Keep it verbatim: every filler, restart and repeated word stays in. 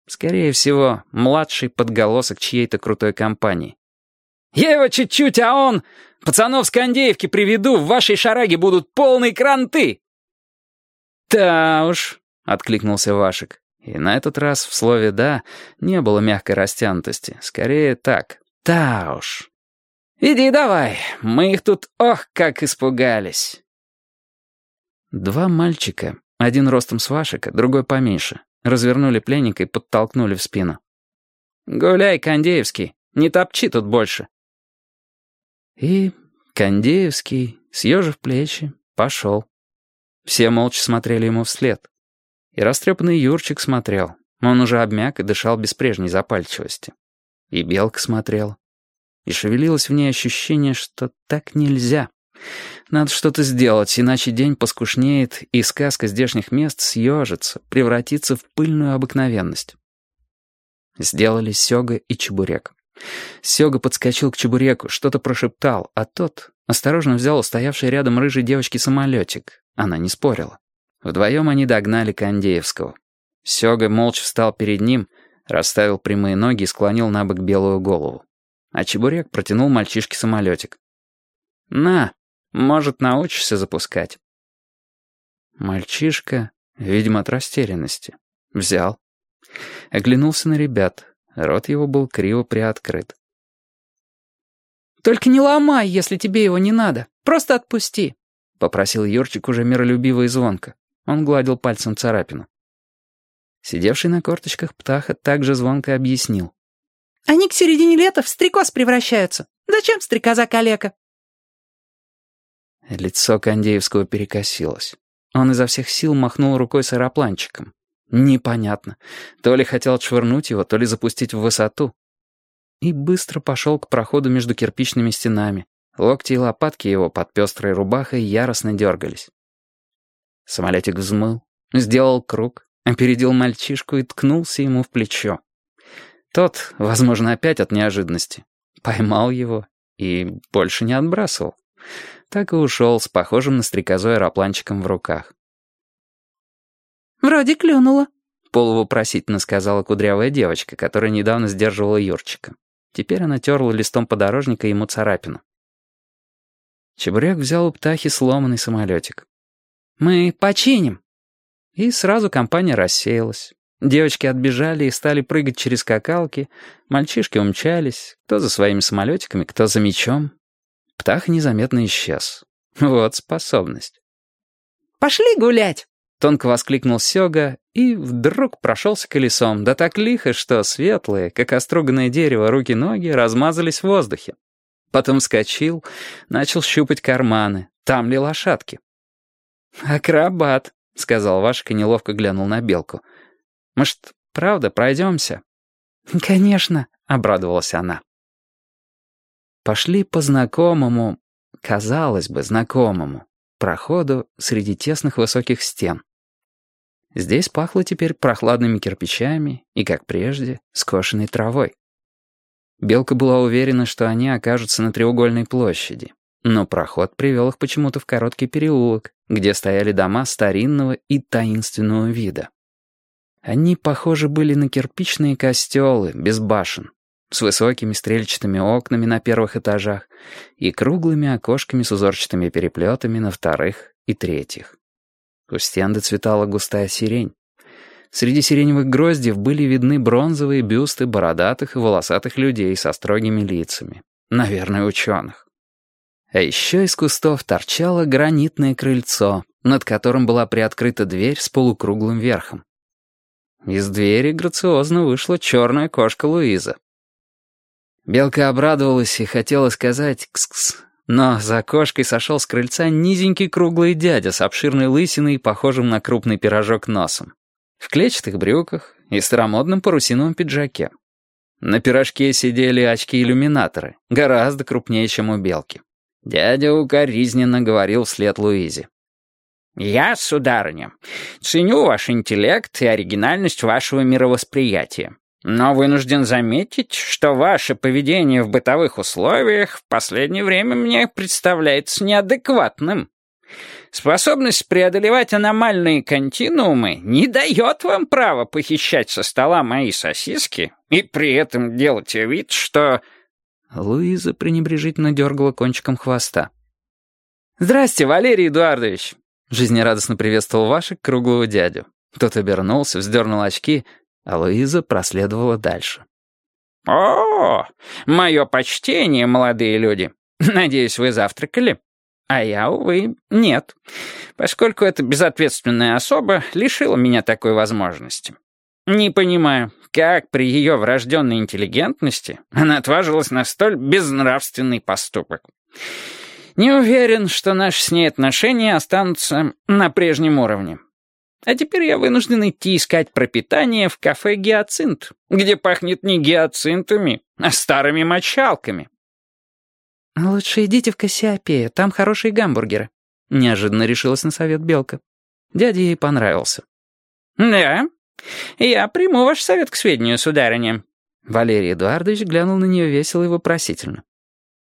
Скорее всего, младший подголосок чьей-то крутой компании. «Я его чуть-чуть, а он... Пацанов с Кондеевки приведу, в вашей шараге будут полные кранты!» «Да уж», — откликнулся Вашек. И на этот раз в слове «да» не было мягкой растянутости. Скорее так. «Да уж». «Иди давай, мы их тут ох как испугались». Два мальчика, один ростом с Вашека, другой поменьше, развернули пленника и подтолкнули в спину. «Гуляй, Кондеевский, не топчи тут больше». И Кондеевский, съежив плечи, пошел. Все молча смотрели ему вслед. И растрепанный Юрчик смотрел. Он уже обмяк и дышал без прежней запальчивости. И Белка смотрела. И шевелилось в ней ощущение, что так нельзя. Надо что-то сделать, иначе день поскушнеет, и сказка здешних мест съежится, превратится в пыльную обыкновенность. Сделали Сёга и Чебурек. Сёга подскочил к Чебуреку, что-то прошептал, а тот осторожно взял у стоявшей рядом рыжей девочки самолетик. Она не спорила. Вдвоем они догнали Кондеевского. Сёга молча встал перед ним, расставил прямые ноги и склонил на бок белую голову. А Чебурек протянул мальчишке самолетик. «На, может, научишься запускать». Мальчишка, видимо, от растерянности, взял. Оглянулся на ребят. Рот его был криво приоткрыт. «Только не ломай, если тебе его не надо. Просто отпусти», — попросил Юрчик уже миролюбиво и звонко. Он гладил пальцем царапину. Сидевший на корточках Птаха также звонко объяснил. «Они к середине лета в стрекоз превращаются. Зачем стрекоза-калека?» Лицо Кондеевского перекосилось. Он изо всех сил махнул рукой с аэропланчиком. Непонятно. То ли хотел отшвырнуть его, то ли запустить в высоту. И быстро пошел к проходу между кирпичными стенами. Локти и лопатки его под пестрой рубахой яростно дергались. Самолетик взмыл, сделал круг, опередил мальчишку и ткнулся ему в плечо. Тот, возможно, опять от неожиданности, поймал его и больше не отбрасывал. Так и ушел с похожим на стрекозу аэропланчиком в руках. «Вроде клюнула», — полувопросительно сказала кудрявая девочка, которая недавно сдерживала Юрчика. Теперь она терла листом подорожника ему царапину. Чебурек взял у Птахи сломанный самолетик. «Мы починим». И сразу компания рассеялась. Девочки отбежали и стали прыгать через скакалки. Мальчишки умчались, кто за своими самолетиками, кто за мечом. Птаха незаметно исчез. Вот способность. «Пошли гулять!» — тонко воскликнул Сёга и вдруг прошелся колесом, да так лихо, что светлые, как оструганное дерево, руки-ноги размазались в воздухе. Потом вскочил, начал щупать карманы. Там ли лошадки? «Акробат», — сказал Вашек и неловко глянул на Белку. «Может, правда, пройдемся?» «Конечно», — обрадовалась она. Пошли по знакомому, казалось бы, знакомому, проходу среди тесных высоких стен. Здесь пахло теперь прохладными кирпичами и, как прежде, скошенной травой. Белка была уверена, что они окажутся на треугольной площади, но проход привел их почему-то в короткий переулок, где стояли дома старинного и таинственного вида. Они похожи были на кирпичные костелы без башен, с высокими стрельчатыми окнами на первых этажах и круглыми окошками с узорчатыми переплетами на вторых и третьих. У стен доцветала густая сирень. Среди сиреневых гроздьев были видны бронзовые бюсты бородатых и волосатых людей со строгими лицами. Наверное, ученых. А еще из кустов торчало гранитное крыльцо, над которым была приоткрыта дверь с полукруглым верхом. Из двери грациозно вышла черная кошка Луиза. Белка обрадовалась и хотела сказать «кс-кс», но за кошкой сошел с крыльца низенький круглый дядя с обширной лысиной и похожим на крупный пирожок носом, в клетчатых брюках и старомодном парусиновом пиджаке. На пирожке сидели очки-иллюминаторы, гораздо крупнее, чем у Белки. Дядя укоризненно говорил вслед Луизе. «Я, сударыня, ценю ваш интеллект и оригинальность вашего мировосприятия. Но вынужден заметить, что ваше поведение в бытовых условиях в последнее время мне представляется неадекватным. Способность преодолевать аномальные континуумы не дает вам права похищать со стола мои сосиски и при этом делать вид, что...» Луиза пренебрежительно дергала кончиком хвоста. «Здрасте, Валерий Эдуардович!» Жизнерадостно приветствовал Вашек круглого дядю. Тот обернулся, вздернул очки, а Луиза проследовала дальше. «О, мое почтение, молодые люди! Надеюсь, вы завтракали? А я, увы, нет, поскольку эта безответственная особа лишила меня такой возможности. Не понимаю, как при ее врожденной интеллигентности она отважилась на столь безнравственный поступок. Не уверен, что наши с ней отношения останутся на прежнем уровне. А теперь я вынужден идти искать пропитание в кафе «Гиацинт», где пахнет не гиацинтами, а старыми мочалками». «Лучше идите в Кассиопею, там хорошие гамбургеры», — неожиданно решилась на совет Белка. Дядя ей понравился. «Да, я приму ваш совет к сведению, сударыня». Валерий Эдуардович глянул на нее весело и вопросительно.